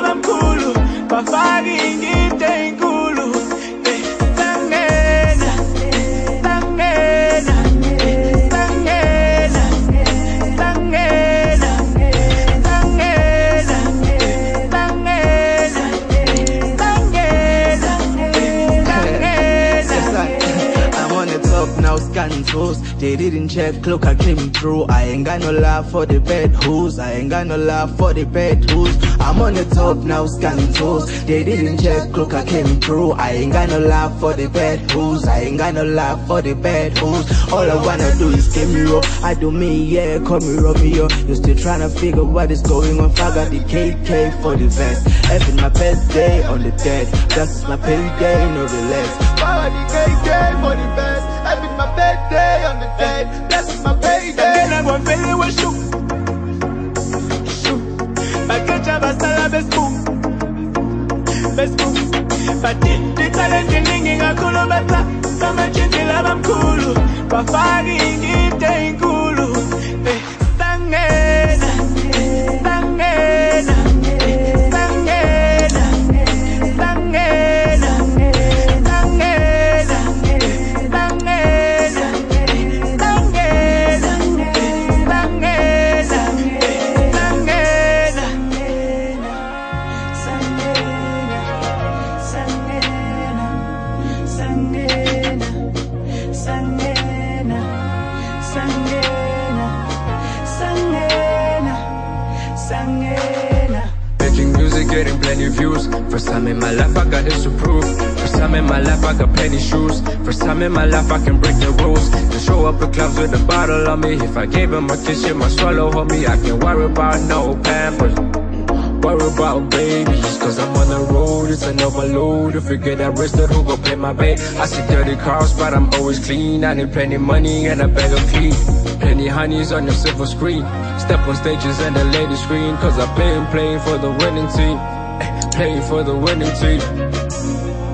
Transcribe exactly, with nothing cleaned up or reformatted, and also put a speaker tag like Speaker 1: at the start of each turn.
Speaker 1: bamkhulu bafaka ingidi enkulu sangena sangena sangena sangena
Speaker 2: now scan toes. They didn't check, look, I came through. I ain't got no love for the bed hoes. I ain't got no love for the bed hoes. I'm on the top now, scan toes. They didn't check, look, I came through. I ain't got no love for the bed hoes. I ain't got no love for the bed hoes. All I wanna do is give me up. I do me, yeah, call me Romeo. You still tryna figure what is going on. I got the K K for the vest. Having my best day on the deck. That's my payday, no relax. I got the K K for the vest. Having my birthday on the day, that's my payday.
Speaker 1: Again I'm gonna feel it with shoot, shoot. Bakecha basala bespu, bespu. Bati di talent ningi ngakulu bata, sama chiti la bamkhulu, bafaki ingidi enkulu. Sangena, sangena, sangena, sangena.
Speaker 3: Making music, getting plenty views. First time in my life I got this to prove. First time in my life I got plenty shoes. First time in my life I can break the rules. Just show up in clubs with a bottle on me. If I gave him a kiss, she might swallow on me. I can't worry about no pampers, worry about babies, cause I'm on the road, it's an overload. If you get arrested, who gon' pay my bail? I see dirty cars, but I'm always clean. I need plenty money and a bag of clean. Plenty honeys on your silver screen. Step on stages and the ladies scream, cause I play and playing for the winning team, playing for the winning team.